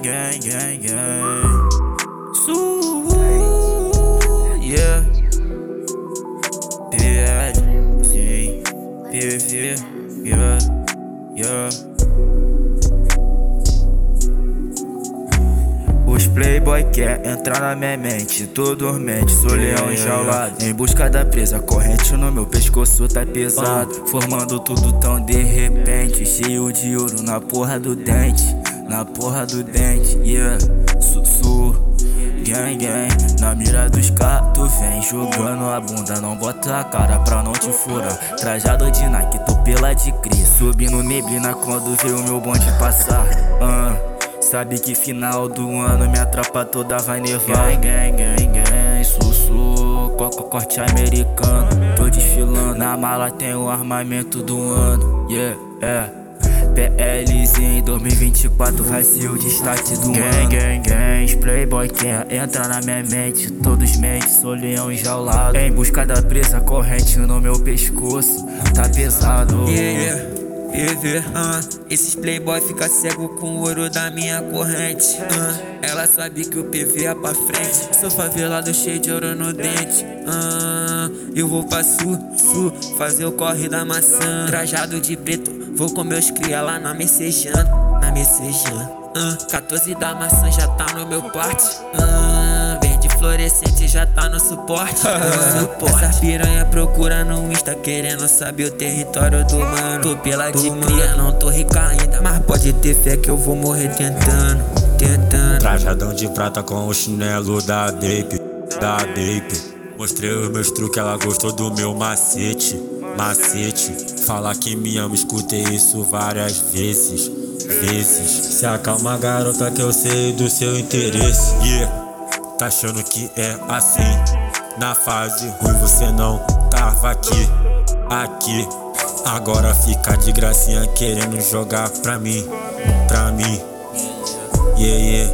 gang. Yeah. PL, sim. PV, yeah. Os playboy quer entrar na minha mente, tô dormente, sou leão enjaulado. Em busca da presa, corrente no meu pescoço tá pesado. Formando tudo tão de repente, cheio de ouro na porra do dente. Yeah. Gang, na mira dos caras tu vem jogando a bunda, não bota a cara pra não te furar. Trajado de Nike, tô pela de Cris, subindo neblina quando vê o meu bonde passar. Sabe que final do ano minha tropa toda vai nevar. Gang, sussu, corte americano. Tô desfilando, na mala tem o armamento do ano. Yeah. PLzinho 2024 vai ser o destaque do ano. Gang, playboy quer entrar na minha mente, todos mentem, sou leão enjaulado. Em busca da presa, corrente no meu pescoço, tá pesado. PV, esses playboy fica cego com o ouro da minha corrente. Ela sabe que o PV é pra frente, sou favelado cheio de ouro no dente. Eu vou pra sul, fazer o corre da maçã. Trajado de preto, vou com meus cria lá na Messejana. 14 da maçã já tá no meu porte. Verde fluorescente já tá no suporte. Essa piranha procura no Insta, querendo saber o território do mano. Tô pela de cria, não tô rica ainda, mas pode ter fé que eu vou morrer tentando. Trajadão de prata com o chinelo da Dape. Mostrei os meus truques, ela gostou do meu macete. Fala que me ama, escutei isso várias vezes. Se acalma, garota, que eu sei do seu interesse. Tá achando que é assim? Na fase ruim você não tava aqui. Agora fica de gracinha querendo jogar pra mim. Yeah.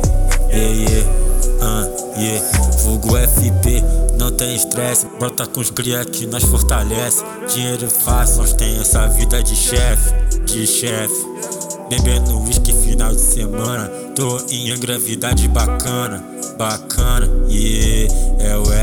Vulgo FP, não tem estresse. Brota com os cria que nós fortalece. Dinheiro fácil, nós tem essa vida de chefe. Bebendo whisky final de semana. Tô em gravidade bacana. Yeah, é o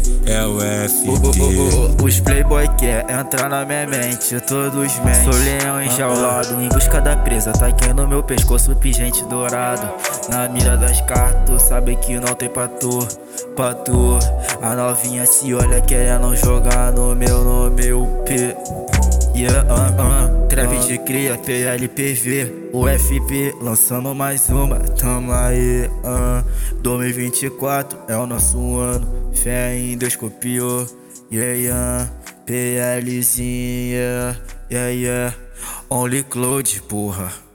FP. Os playboy quer entrar na minha mente, todos mentem, sou leão enjaulado. Em busca da presa, tá aqui no meu pescoço, pingente dourado. Na mira das cartas, sabe que não tem pra tu. A novinha se olha querendo jogar no meu P. Treve de cria, PLPV, o FP lançando mais uma, tamo aí. 2024 é o nosso ano, fé em Deus copiou. PLzinha, Only Cloud, porra.